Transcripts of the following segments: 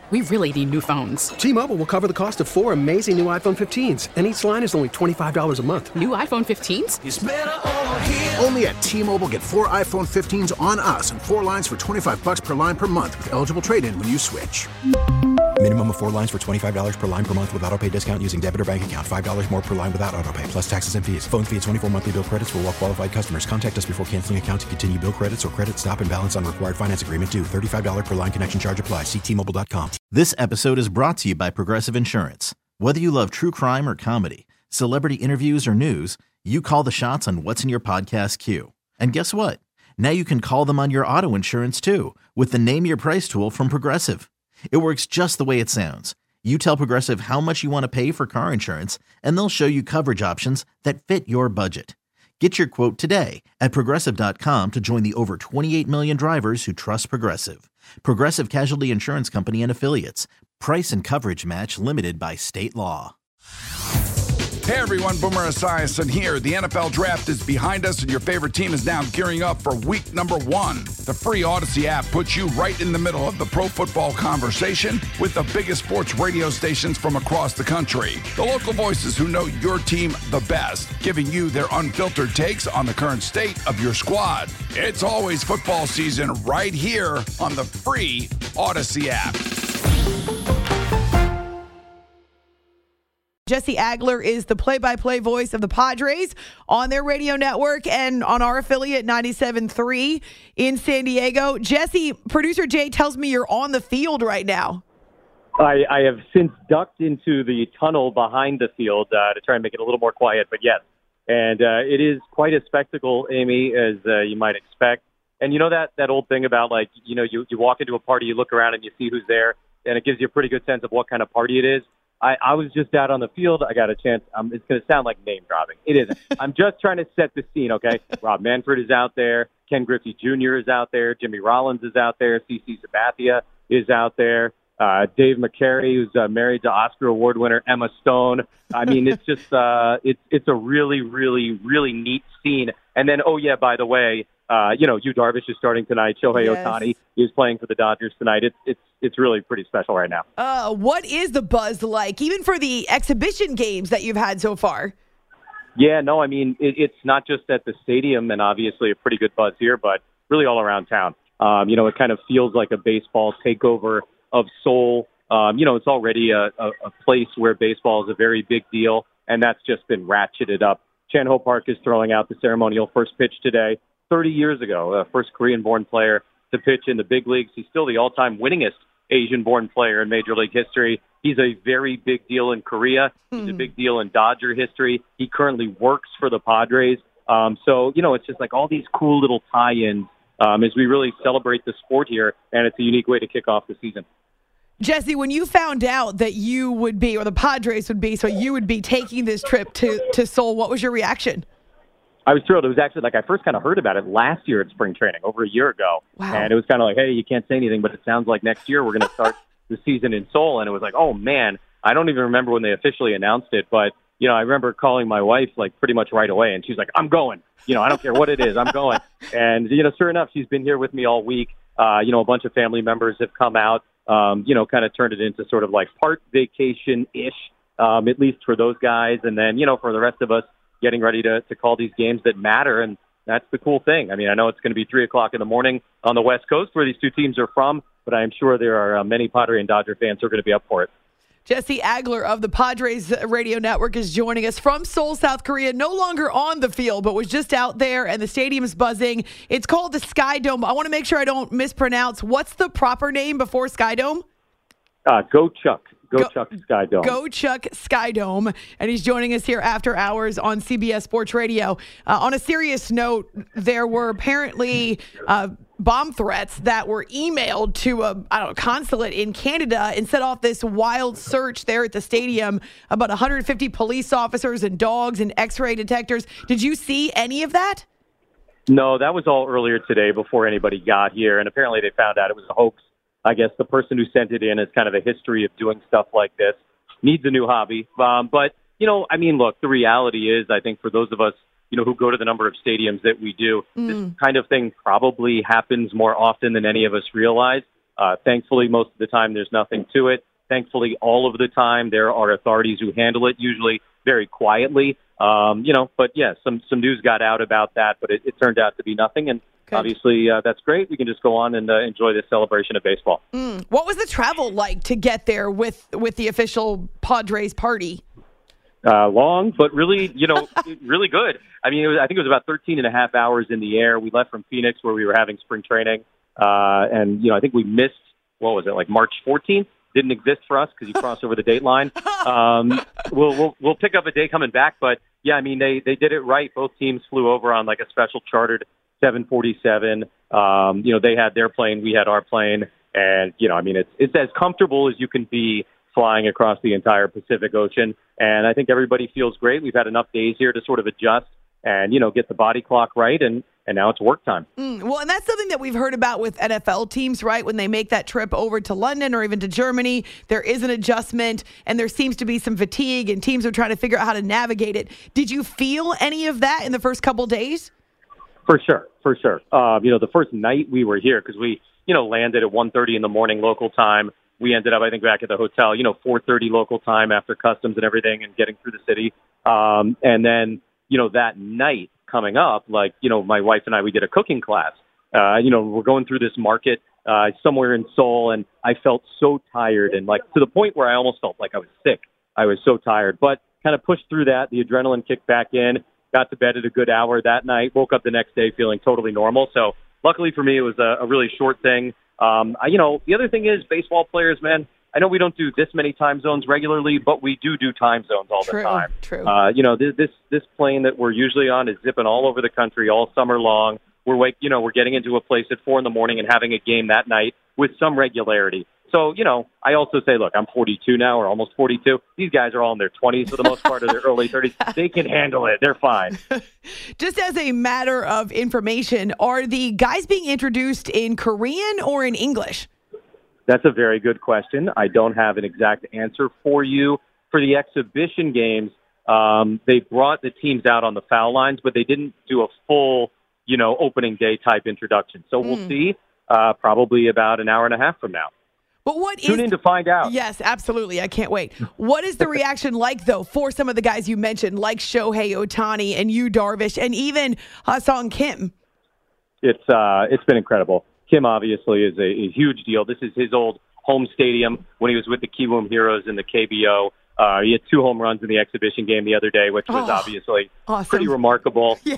We really need new phones. T-Mobile will cover the cost of 4 amazing new iPhone 15s, and each line is only $25 a month. New iPhone 15s? It's better over here. Only at T-Mobile, get 4 iPhone 15s on us and 4 lines for $25 per line per month with eligible trade-in when you switch. Minimum of 4 lines for $25 per line per month with autopay discount using debit or bank account. $5 more per line without autopay, plus taxes and fees. Phone fee at 24 monthly bill credits for well-qualified customers. Contact us before canceling account to continue bill credits or credit stop and balance on required finance agreement due. $35 per line connection charge applies. See T-Mobile.com. This episode is brought to you by Progressive Insurance. Whether you love true crime or comedy, celebrity interviews or news, you call the shots on what's in your podcast queue. And guess what? Now you can call them on your auto insurance too with the Name Your Price tool from Progressive. It works just the way it sounds. You tell Progressive how much you want to pay for car insurance, and they'll show you coverage options that fit your budget. Get your quote today at Progressive.com to join the over 28 million drivers who trust Progressive. Progressive Casualty Insurance Company and Affiliates. Price and coverage match limited by state law. Hey everyone, Boomer Esiason here. The NFL draft is behind us and your favorite team is now gearing up for week number 1. The free Odyssey app puts you right in the middle of the pro football conversation with the biggest sports radio stations from across the country. The local voices who know your team the best, giving you their unfiltered takes on the current state of your squad. It's always football season right here on the free Odyssey app. Jesse Agler is the play-by-play voice of the Padres on their radio network and on our affiliate 97.3 in San Diego. Jesse, producer Jay tells me you're on the field right now. I have since ducked into the tunnel behind the field to try and make it a little more quiet, but yes. And it is quite a spectacle, Amy, as you might expect. And you know that old thing about, like, you know, you walk into a party, you look around and you see who's there, and it gives you a pretty good sense of what kind of party it is. I was just out on the field. I got a chance. It's going to sound like name dropping. It isn't. I'm just trying to set the scene, okay? Rob Manfred is out there. Ken Griffey Jr. is out there. Jimmy Rollins is out there. CeCe Sabathia is out there. Dave McCary, who's married to Oscar Award winner Emma Stone. I mean, it's just it's a really, really, really neat scene. And then, oh, yeah, by the way, Yu Darvish is starting tonight. Shohei Ohtani is playing for the Dodgers tonight. It's really pretty special right now. What is the buzz like, even for the exhibition games that you've had so far? Yeah, no, I mean, it's not just at the stadium, and obviously a pretty good buzz here, but really all around town. It kind of feels like a baseball takeover of Seoul. It's already a place where baseball is a very big deal, and that's just been ratcheted up. Chan Ho Park is throwing out the ceremonial first pitch today. 30 years ago, first Korean-born player to pitch in the big leagues. He's still the all-time winningest Asian-born player in Major League history. He's a very big deal in Korea. He's a big deal in Dodger history. He currently works for the Padres. It's just like all these cool little tie-ins as we really celebrate the sport here, and it's a unique way to kick off the season. Jesse, when you found out that you would be, or the Padres would be, so you would be taking this trip to Seoul, what was your reaction? I was thrilled. It was actually like I first kind of heard about it last year at spring training, over a year ago. Wow. And it was kind of like, hey, you can't say anything, but it sounds like next year we're going to start the season in Seoul. And it was like, oh, man, I don't even remember when they officially announced it. But, I remember calling my wife like pretty much right away. And she's like, I'm going. I don't care what it is. I'm going. And, sure enough, she's been here with me all week. A bunch of family members have come out, kind of turned it into sort of like part vacation-ish, at least for those guys. And then, for the rest of us, getting ready to call these games that matter, and that's the cool thing. I mean, I know it's going to be 3 o'clock in the morning on the West Coast where these two teams are from, but I am sure there are many Padre and Dodger fans who are going to be up for it. Jesse Agler of the Padres Radio Network is joining us from Seoul, South Korea, no longer on the field, but was just out there, and the stadium is buzzing. It's called the Sky Dome. I want to make sure I don't mispronounce. What's the proper name before Sky Dome? Go Chuck. Go Chuck Sky Dome. Go Chuck Sky Dome. And he's joining us here after hours on CBS Sports Radio. On a serious note, there were apparently bomb threats that were emailed to a consulate in Canada and set off this wild search there at the stadium. About 150 police officers and dogs and X-ray detectors. Did you see any of that? No, that was all earlier today before anybody got here. And apparently they found out it was a hoax. I guess the person who sent it in has kind of a history of doing stuff like this, needs a new hobby. But, look, the reality is, I think for those of us, who go to the number of stadiums that we do, this kind of thing probably happens more often than any of us realize. Thankfully, most of the time, there's nothing to it. Thankfully, all of the time, there are authorities who handle it, usually very quietly. But yeah, some news got out about that, but it turned out to be nothing. And Good. Obviously, that's great. We can just go on and enjoy this celebration of baseball. What was the travel like to get there with the official Padres party? Long, but really, really good. I mean, I think it was about 13 and a half hours in the air. We left from Phoenix where we were having spring training. And I think we missed, like March 14th? Didn't exist for us because you crossed over the date line. We'll pick up a day coming back. But, yeah, I mean, they did it right. Both teams flew over on like a special chartered 747. They had their plane. We had our plane. And, it's as comfortable as you can be flying across the entire Pacific Ocean. And I think everybody feels great. We've had enough days here to sort of adjust and, get the body clock right. And now it's work time. Well, and that's something that we've heard about with NFL teams, right? When they make that trip over to London or even to Germany, there is an adjustment and there seems to be some fatigue and teams are trying to figure out how to navigate it. Did you feel any of that in the first couple days? For sure. The first night we were here, because we, landed at 1:30 in the morning local time. We ended up, I think, back at the hotel, 4:30 local time after customs and everything and getting through the city. And then, that night coming up, my wife and I, we did a cooking class. We're going through this market somewhere in Seoul, and I felt so tired and to the point where I almost felt like I was sick. I was so tired, but kind of pushed through that. The adrenaline kicked back in, got to bed at a good hour that night, woke up the next day feeling totally normal. So luckily for me, it was a really short thing. The other thing is baseball players, man, I know we don't do this many time zones regularly, but we do time zones all the time. True. This plane that we're usually on is zipping all over the country all summer long. We're getting into a place at 4 a.m. and having a game that night with some regularity. So, I also say, look, I'm 42 now or almost 42. These guys are all in their 20s for the most part, or their early 30s. They can handle it. They're fine. Just as a matter of information, are the guys being introduced in Korean or in English? That's a very good question. I don't have an exact answer for you. For the exhibition games, they brought the teams out on the foul lines, but they didn't do a full, opening day type introduction. So we'll see probably about an hour and a half from now. But Tune in to find out. Yes, absolutely. I can't wait. What is the reaction like, though, for some of the guys you mentioned, like Shohei Ohtani and Yu Darvish and even Ha-Seong Kim? It's been incredible. Kim obviously is a huge deal. This is his old home stadium when he was with the Kiwoom Heroes in the KBO. He had 2 home runs in the exhibition game the other day, which was obviously awesome. Pretty remarkable. Yeah.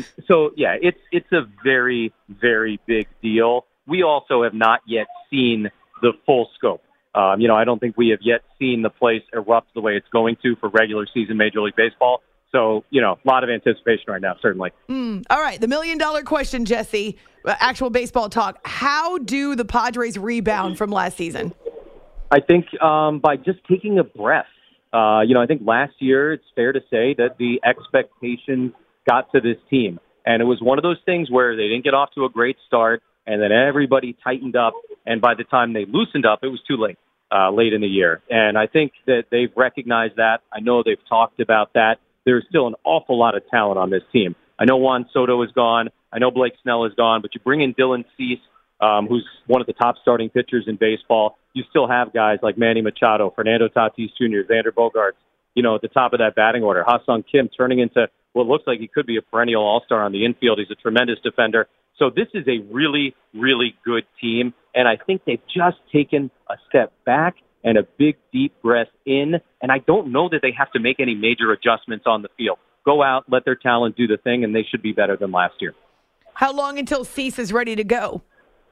It's a very, very big deal. We also have not yet seen the full scope. I don't think we have yet seen the place erupt the way it's going to for regular season Major League Baseball. So, a lot of anticipation right now, certainly. All right, the $1 million question, Jesse, actual baseball talk. How do the Padres rebound from last season? I think by just taking a breath. I think last year it's fair to say that the expectations got to this team. And it was one of those things where they didn't get off to a great start, and then everybody tightened up. And by the time they loosened up, it was too late, late in the year. And I think that they've recognized that. I know they've talked about that. There's still an awful lot of talent on this team. I know Juan Soto is gone. I know Blake Snell is gone. But you bring in Dylan Cease, who's one of the top starting pitchers in baseball. You still have guys like Manny Machado, Fernando Tatis Jr., Xander Bogaerts, at the top of that batting order. Ha-Seong Kim turning into what looks like he could be a perennial all-star on the infield. He's a tremendous defender. So this is a really, really good team. And I think they've just taken a step back and a big, deep breath in. And I don't know that they have to make any major adjustments on the field. Go out, let their talent do the thing, and they should be better than last year. How long until Cease is ready to go?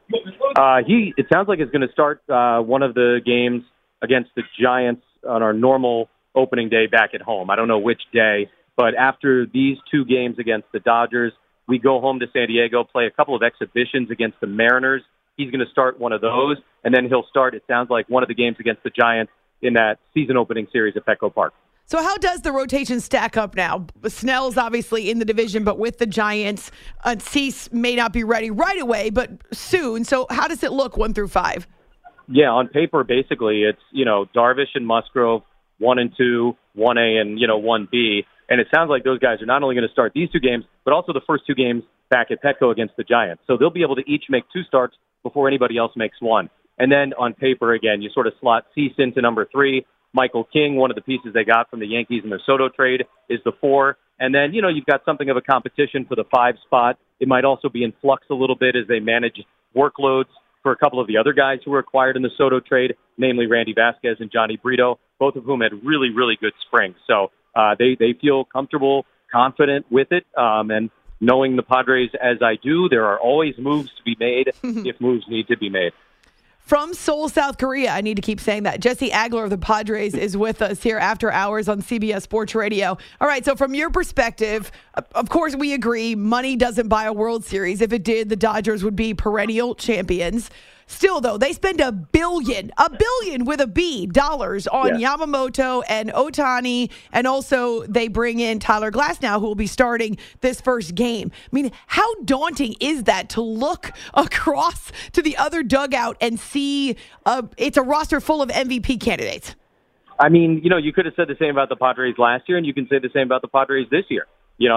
It sounds like it's going to start one of the games against the Giants on our normal opening day back at home. I don't know which day, but after these 2 games against the Dodgers, we go home to San Diego, play a couple of exhibitions against the Mariners. He's going to start one of those, and then he'll start, it sounds like, one of the games against the Giants in that season-opening series at Petco Park. So how does the rotation stack up now? Snell's obviously in the division, but with the Giants, Cease may not be ready right away, but soon. So how does it look 1 through 5? Yeah, on paper, basically, it's, Darvish and Musgrove, 1 and 2, 1A and, 1B. And it sounds like those guys are not only going to start these 2 games, but also the first 2 games back at Petco against the Giants. So they'll be able to each make 2 starts before anybody else makes 1. And then on paper, again, you sort of slot Cease into number 3. Michael King, one of the pieces they got from the Yankees in their Soto trade, is the 4. And then, you've got something of a competition for the 5 spot. It might also be in flux a little bit as they manage workloads for a couple of the other guys who were acquired in the Soto trade, namely Randy Vasquez and Johnny Brito, both of whom had really, really good springs. So they feel comfortable, confident with it. And knowing the Padres as I do, there are always moves to be made if moves need to be made. From Seoul, South Korea, I need to keep saying that. Jesse Agler of the Padres is with us here after hours on CBS Sports Radio. All right, so from your perspective, of course we agree money doesn't buy a World Series. If it did, the Dodgers would be perennial champions. Still, though, they spend $1 billion with a B, dollars on Yamamoto and Ohtani, and also they bring in Tyler Glasnow, who will be starting this first game. I mean, how daunting is that to look across to the other dugout and see it's a roster full of MVP candidates? I mean, you could have said the same about the Padres last year, and you can say the same about the Padres this year.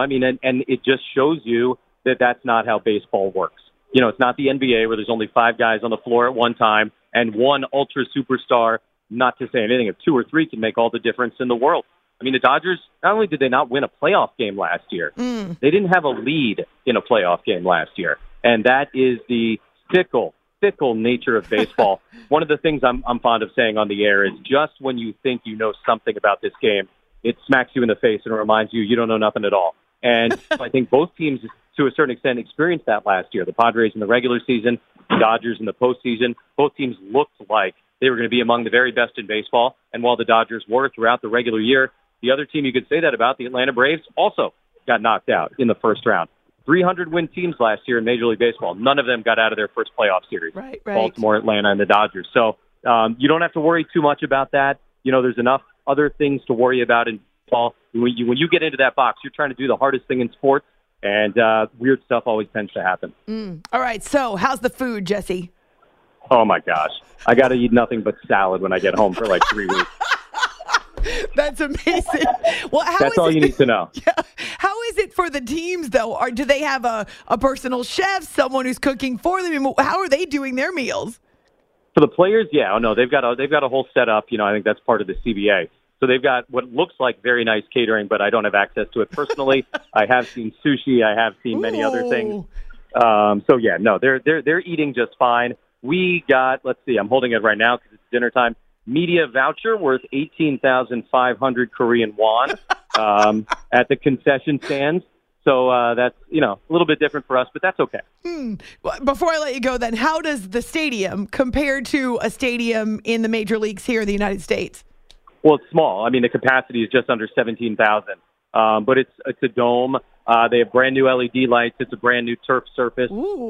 And it just shows you that that's not how baseball works. It's not the NBA where there's only 5 guys on the floor at one time and one ultra superstar, not to say anything, if 2 or 3 can make all the difference in the world. I mean, the Dodgers, not only did they not win a playoff game last year, they didn't have a lead in a playoff game last year. And that is the fickle nature of baseball. One of the things I'm fond of saying on the air is just when you think you know something about this game, it smacks you in the face and reminds you don't know nothing at all. And I think both teams, to a certain extent, experienced that last year. The Padres in the regular season, the Dodgers in the postseason. Both teams looked like they were going to be among the very best in baseball. And while the Dodgers were throughout the regular year, the other team you could say that about, the Atlanta Braves, also got knocked out in the first round. 300-win teams last year in Major League Baseball. None of them got out of their first playoff series. Right. Baltimore, Atlanta, and the Dodgers. So you don't have to worry too much about that. There's enough other things to worry about in baseball. When you get into that box, you're trying to do the hardest thing in sports, and weird stuff always tends to happen. All right, so how's the food, Jesse? Oh, my gosh. I got to eat nothing but salad when I get home for like 3 weeks. That's amazing. Well, that's all you need to know. Yeah. How is it for the teams, though? Do they have a personal chef, someone who's cooking for them? How are they doing their meals? For the players, they've got a whole setup. I think that's part of the CBA. So they've got what looks like very nice catering, but I don't have access to it personally. I have seen sushi. I have seen many other things. They're eating just fine. We got, let's see, I'm holding it right now because it's dinner time. Media voucher worth 18,500 Korean won at the concession stands. So that's, a little bit different for us, but that's okay. Before I let you go, then, how does the stadium compare to a stadium in the major leagues here in the United States? Well, it's small. I mean, the capacity is just under 17,000, but it's a dome. They have brand new LED lights. It's a brand new turf surface.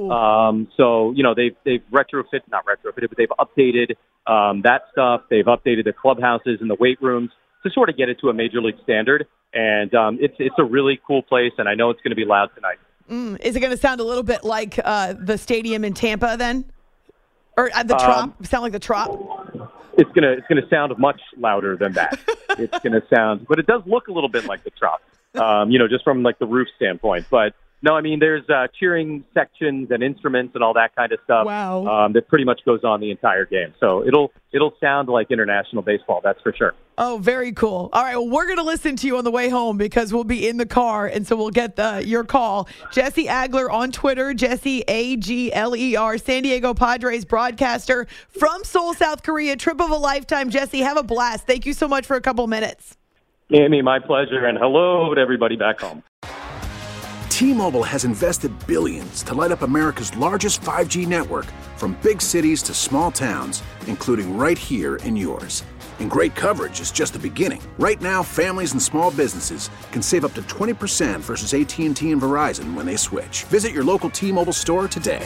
So they've not retrofitted, but they've updated that stuff. They've updated the clubhouses and the weight rooms to sort of get it to a major league standard. And it's a really cool place, and I know it's going to be loud tonight. Is it going to sound a little bit like the stadium in Tampa then, or the Trop? Sound like the Trop? It's gonna sound much louder than that. It's gonna sound, but it does look a little bit like the Trop, just from like the roof standpoint. But no, I mean there's cheering sections and instruments and all that kind of stuff. Wow. That pretty much goes on the entire game. So it'll sound like international baseball. That's for sure. Oh, very cool. All right, well, we're going to listen to you on the way home because we'll be in the car, and so we'll get your call. Jesse Agler on Twitter, Jesse Agler, San Diego Padres broadcaster from Seoul, South Korea. Trip of a lifetime. Jesse, have a blast. Thank you so much for a couple minutes. Amy, my pleasure, and hello to everybody back home. T-Mobile has invested billions to light up America's largest 5G network, from big cities to small towns, including right here in yours. And great coverage is just the beginning. Right now, families and small businesses can save up to 20% versus AT&T and Verizon when they switch. Visit your local T-Mobile store today.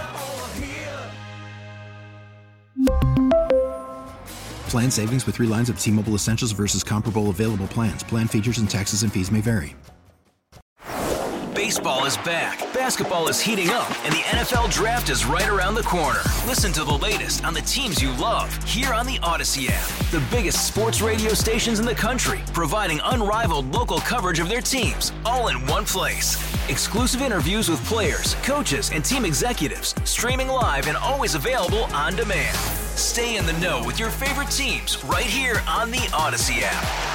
Plan savings with 3 lines of T-Mobile Essentials versus comparable available plans. Plan features and taxes and fees may vary. Baseball is back, basketball is heating up, and the NFL Draft is right around the corner. Listen to the latest on the teams you love here on the Odyssey app. The biggest sports radio stations in the country, providing unrivaled local coverage of their teams, all in one place. Exclusive interviews with players, coaches, and team executives, streaming live and always available on demand. Stay in the know with your favorite teams right here on the Odyssey app.